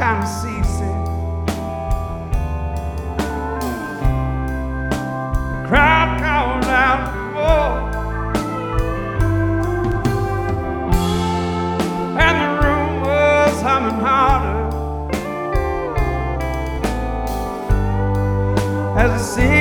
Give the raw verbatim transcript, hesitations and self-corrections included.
kind of seasick. The crowd called out for more, and the room was humming harder as it seemed